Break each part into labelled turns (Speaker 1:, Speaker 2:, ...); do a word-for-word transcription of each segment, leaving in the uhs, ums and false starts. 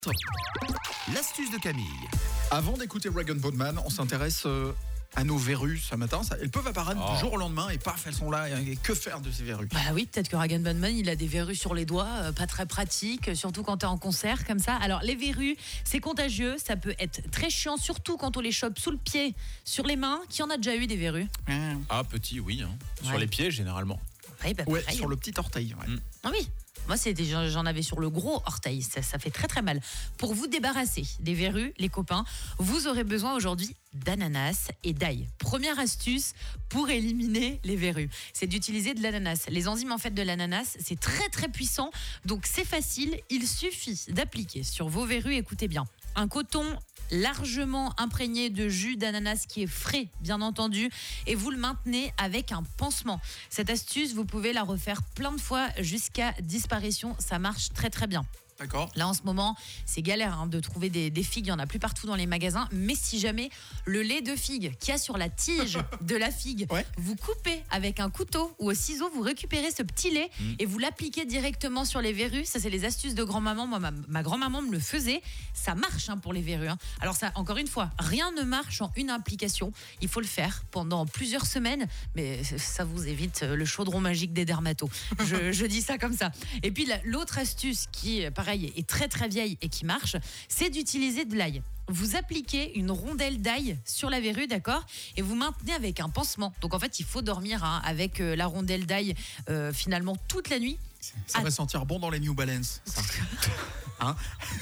Speaker 1: L'astuce de Camille.
Speaker 2: Avant d'écouter Regan Bodman, on s'intéresse euh, à nos verrues ce matin. Ça, elles peuvent apparaître
Speaker 3: Oh.
Speaker 2: du jour au lendemain et paf, elles sont là. Et que faire de ces verrues?
Speaker 4: Bah oui, peut-être que Regan Bodman, il a des verrues sur les doigts, euh, pas très pratique, surtout quand t'es en concert comme ça. Alors les verrues, c'est contagieux, ça peut être très chiant, surtout quand on les chope sous le pied, sur les mains. Qui en a déjà eu des verrues?
Speaker 3: Ah, petit, oui. Hein. Sur
Speaker 4: Ouais.
Speaker 3: les pieds, généralement.
Speaker 4: Ouais, bah,
Speaker 2: Ouais,
Speaker 4: pareil.
Speaker 2: sur le petit orteil. Ouais.
Speaker 3: Mm.
Speaker 4: Ah oui, moi c'était, j'en j'en avais sur le gros orteil, ça, ça fait très très mal. Pour vous débarrasser des verrues, les copains, vous aurez besoin aujourd'hui d'ananas et d'ail. Première astuce pour éliminer les verrues, c'est d'utiliser de l'ananas. Les enzymes en fait de l'ananas, c'est très très puissant, donc c'est facile, il suffit d'appliquer sur vos verrues, écoutez bien, un coton largement imprégné de jus d'ananas qui est frais, bien entendu, et vous le maintenez avec un pansement. Cette astuce, vous pouvez la refaire plein de fois jusqu'à disparition. Ça marche très très bien.
Speaker 2: D'accord.
Speaker 4: Là, en ce moment, c'est galère hein, de trouver des, des figues. Il n'y en a plus partout dans les magasins. Mais si jamais le lait de figue qu'il y a sur la tige de la figue,
Speaker 2: Ouais.
Speaker 4: vous coupez avec un couteau ou au ciseau, vous récupérez ce petit lait
Speaker 3: Mmh.
Speaker 4: et vous l'appliquez directement sur les verrues. Ça, c'est les astuces de grand-maman. Moi, ma, ma grand-maman me le faisait. Ça marche hein, pour les verrues. Hein. Alors, ça, encore une fois, rien ne marche en une application. Il faut le faire pendant plusieurs semaines. Mais ça vous évite le chaudron magique des dermatos. Je, je dis ça comme ça. Et puis, la- l'autre astuce qui, pareil, est très très vieille et qui marche, c'est d'utiliser de l'ail. Vous appliquez une rondelle d'ail sur la verrue, d'accord, et vous maintenez avec un pansement. Donc en fait, il faut dormir hein, avec euh, la rondelle d'ail euh, finalement toute la nuit.
Speaker 2: Ça
Speaker 4: Ah.
Speaker 2: va sentir bon dans les New Balance. Ça. Hein?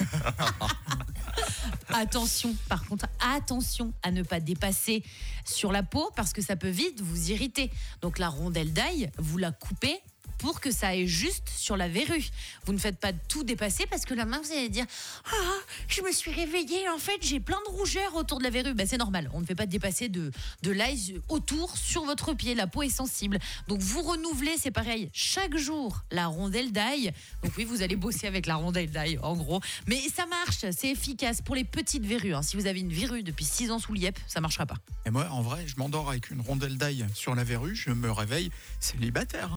Speaker 4: Attention, par contre, attention à ne pas dépasser sur la peau parce que ça peut vite vous irriter. Donc la rondelle d'ail, vous la coupez pour que ça aille juste sur la verrue. Vous ne faites pas tout dépasser parce que la main, vous allez dire « Ah, je me suis réveillée, en fait, j'ai plein de rougeurs autour de la verrue. » Ben, c'est normal, on ne fait pas dépasser de, de l'ail autour sur votre pied. La peau est sensible. Donc vous renouvelez, c'est pareil, chaque jour, la rondelle d'ail. Donc oui, vous allez bosser avec la rondelle d'ail, en gros. Mais ça marche, c'est efficace pour les petites verrues. hein. Si vous avez une verrue depuis six ans sous l'I E P, ça ne marchera pas.
Speaker 2: Et moi, en vrai, je m'endors avec une rondelle d'ail sur la verrue. Je me réveille célibataire.